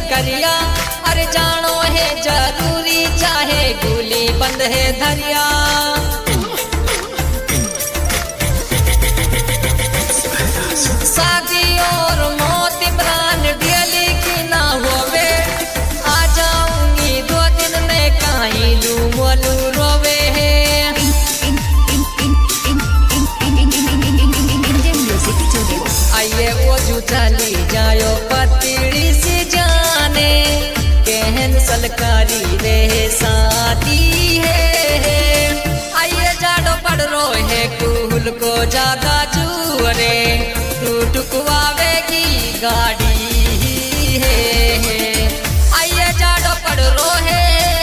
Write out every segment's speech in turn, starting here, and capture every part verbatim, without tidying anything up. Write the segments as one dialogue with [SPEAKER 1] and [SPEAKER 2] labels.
[SPEAKER 1] करिया, अरे जानो है जरूरी चाहे गोली बंद है धरिया। शादी और मौत इमरान डियली की ना होवे, आ जाऊंगी दो दिन में कहीं लू मोलू रोवे है। आइए वो जू चली जायो पतड़ी सी जाने, कहन सलकारी रे शादी है। आइए जाडो पड़ रो है कुल को ज्यादा चूरे, टुकवावेगी गाड़ी है। आइए जाडो पड़ रो है,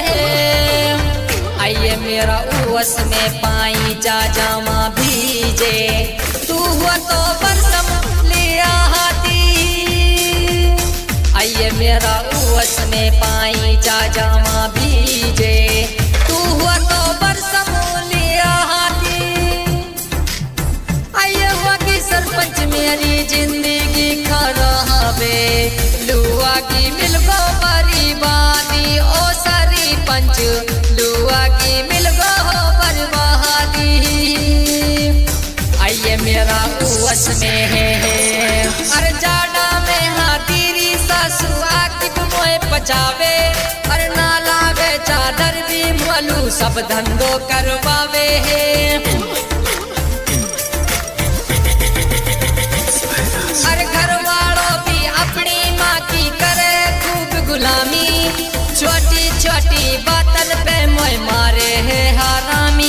[SPEAKER 1] आइए मेरा उवस में पाई जा जामा भीजे, तू हुआ तो बरसम लिया हाथी। आइए मेरा उवस में पाई जा जामा भीजे, तू हुआ तो बरसम लिया हाथी। आइए हुआ की सरपंच मेरी जिंदगी खराबे, लुआ की मिलगो बर्बादी ओ सारी पंच, लुआ की मिलगो बर्बादी। आइए मेरा उवस में है, अरे जाडा में हाथीरी सासू आकिब मोए पचावे, अरे ना लावे चादर भी मोलू सब धंधो करवावे है। अरे घर वालों भी अपनी माँ की करे खूब गुलामी, छोटी छोटी बातन पे मोए मारे है हरामी।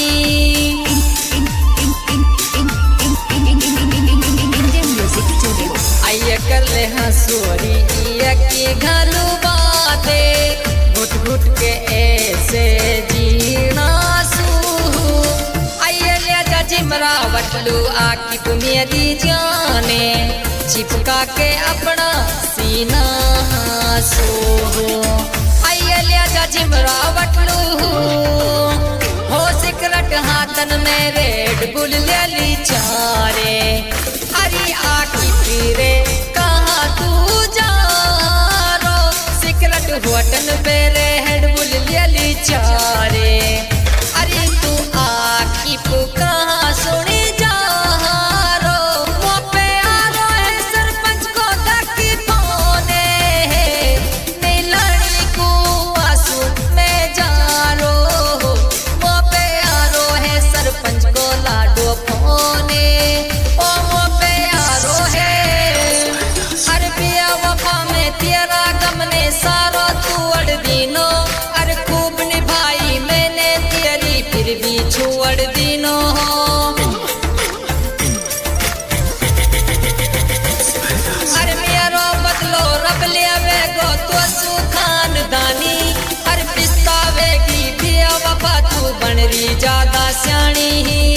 [SPEAKER 1] आइए कर ले हंसोरी की घालू बाते, घुट घुट के ऐसे जीना सू। आइए ले जा जिमरा वटलू आकी मेरी जाने, चिपका के अपना सीना सो। आइए ले जा जिमरा वटलू हो सिकरट हाथन में रेड बुल ले ली चारे। अरे आकी पीरे कहाँ तू जा रो, सिकरट होटन पे रेड बुल ले ली चारे। अरे तू आकी पु कहाँ सुनी जा रो, वो पे आ रो है सरपंच को धक्की पाने, नहीं लड़ी को आंसू में जा रो, वो पे आ रो है सरपंच को लाडो पाने। ओ वो पे आ रो है, अरे पिया वफा में तेरा गम ने सारो तू अड़ दीनो, अरे खूब निभाई मैंने तेरी फिर भी छोड़ दीनो। अरे मेरो बदलो रब ले गो तो सुखान दानी, अरे पिस्तावेगी पिया वफा तू बन रही ज्यादा स्याणी।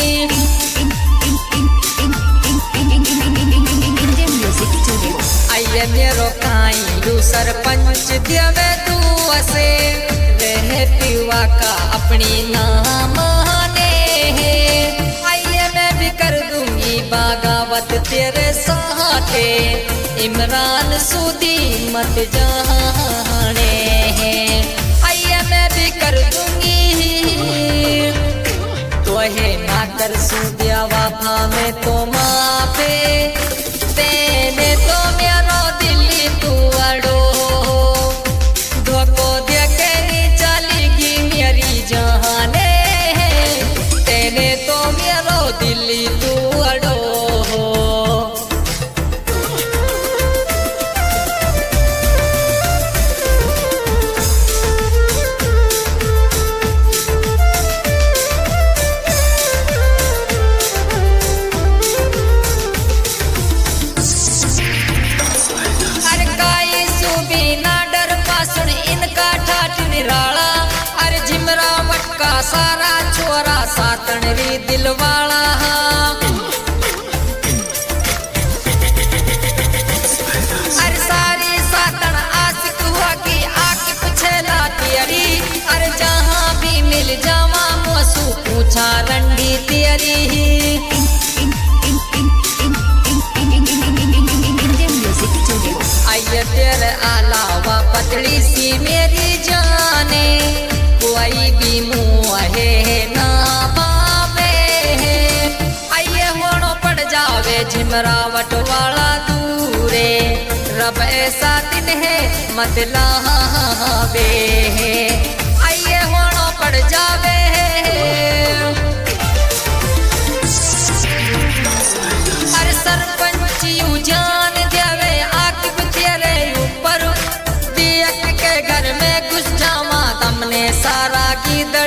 [SPEAKER 1] आइए मेरो काई लू सरपंच देवे तू असे, रह पिवा का अपनी नाम ने। आइए मैं भी कर दूंगी बगावत तेरे साथे, इमरान सूदी मत जाने। आइए मैं भी कर दूंगी तो है ना कर सूदिया वफा में तो माफे, तेने तो मेरो दिल्ली तू अड़ो, धोको दे के चलेगी मेरी जाने, तेने तो मेरो दिल्ली तू अड़ो। सारा छोरा सातन री दिलवाला, अरे सारी सातन आशिक होगी आके पुछेला तेरी, अरे जहाँ भी मिल जावा मोसू पूछा रंडी तेरी। आइए तेरे अलावा पत जिमरावट वाला दूरे रब ऐसा दिन है मतलावे आइए होना पड़ जावे हर सरपंच यू जान देवे आकिब तेरे ऊपर दियक के घर में घुस जावा तमने सारा की दड़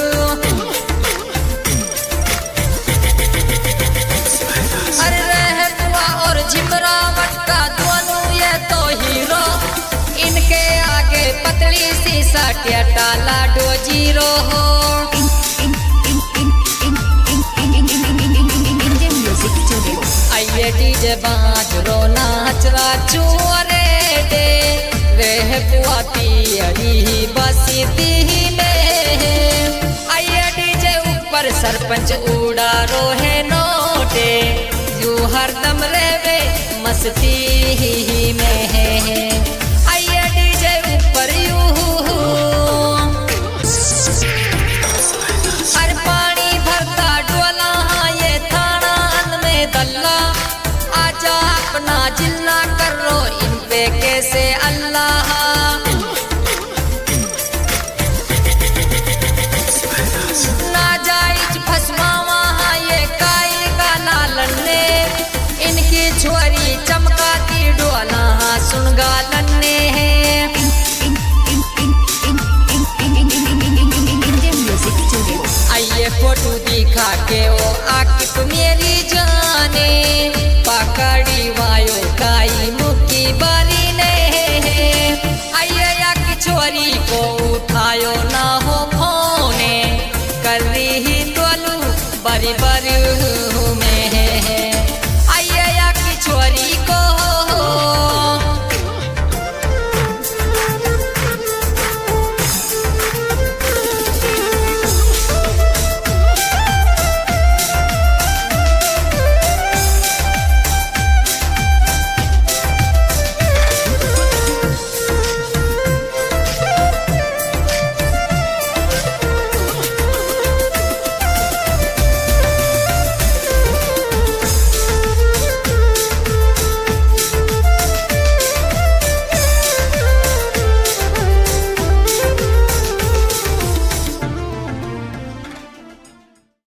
[SPEAKER 1] जिमरावट का दोनों ये तो हीरो इनके आगे पतली सी साटिया टाला डो जीरो हो आइए डीजे बाजरो नाचरा चुरे दे वह पुआ पियरी बसी दी में आइए डीजे ऊपर सरपंच उड़ा रोहे नोटे यू हरदम रहवे मस्ती में आइए डीजे ऊपर यू हर पानी भरता डोला ये थाना में दल्ला आजा अपना जिल्ला करो इन पे कैसे अल्लाह नाजायज फसमावा ये काई का लालने इनकी छोरी चमकाती डोला सुन गालने आइए फोटो दिखा के वो आकिब मेरी जाने पकड़ी वायो काई मुक्की बारी ने आइए या की छोरी को उठायो ना हो फोने कर रही तोलू बरी बरी